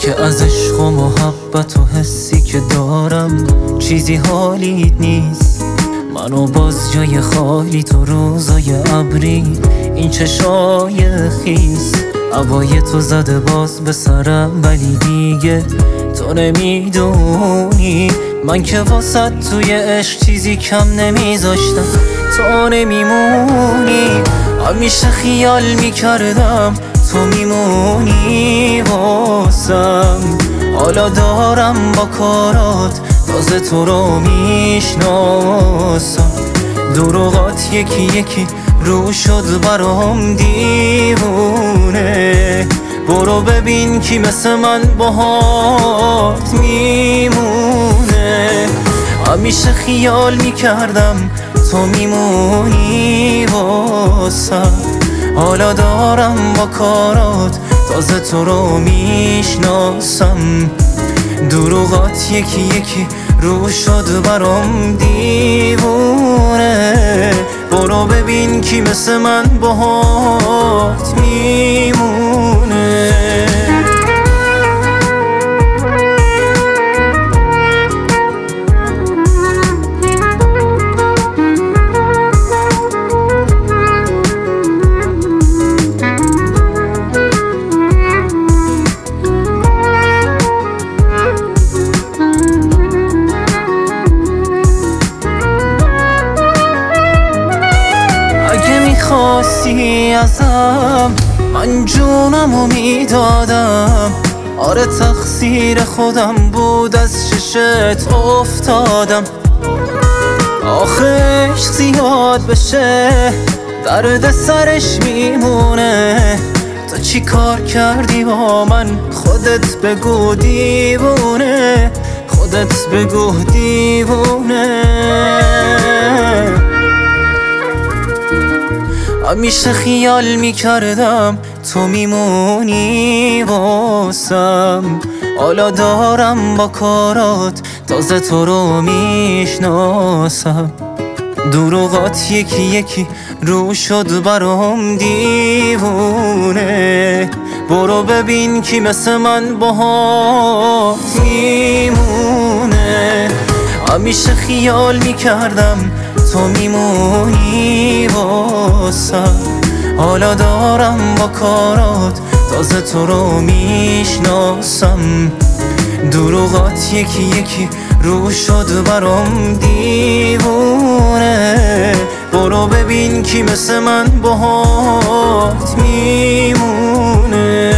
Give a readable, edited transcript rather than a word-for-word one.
که از عشق و محبت و حسی که دارم چیزی حالیت نیست. منو باز جای خالی تو روزای ابری، این چشای خیس. هوای تو زده باز به سرم ولی دیگه تو نمیدونی من که واسه توی عشق چیزی کم نمیذاشتم. تو نمیمونی، همیشه خیال میکردم تو میمونی واسم. حالا دارم با کارات تازه تو رو میشناسم. دروغات یکی یکی رو شد برام دیوونه. برو ببین کی مثل من باهات میمونه. همیشه خیال میکردم تو میمونی واسم. حالا دارم با کارات تازه تو رو میشناسم. دروغات یکی یکی رو شد برام دیوونه. برو ببین کی مثل من باهات میمونه. خواستی ازم من جونمو میدادم. آره تقصیر خودم بود از چشت افتادم. آخه عشق زیاد بشه درد سرش میمونه. تو چی کار کردی با من خودت بگو دیوونه. خودت بگو دیوونه. همیشه خیال میکردم تو میمونی واسم. حالا دارم با کارات تازه تو رو میشناسم. دروغات یکی یکی رو شد برام دیوونه. برو ببین کی مثل من باهات میمونه. همیشه خیال میکردم تو میمونی واسم. حالا دارم با کارات تازه تو رو میشناسم. دروغات یکی یکی رو شد برام دیوونه. برو ببین کی مثل من باهات میمونه.